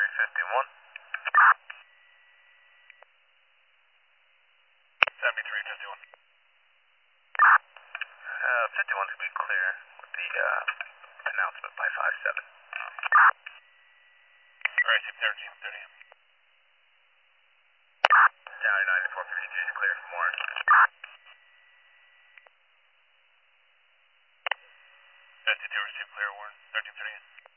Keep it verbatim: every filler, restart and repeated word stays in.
seventy-three fifty-one. seventy-three fifty-one. Uh, fifty-one to be clear with the uh, announcement by five seven. Alright, team thirteen thirty. Down ninety-four fifty-two is clear for more. fifty-two received clear, Warren. thirteen thirty.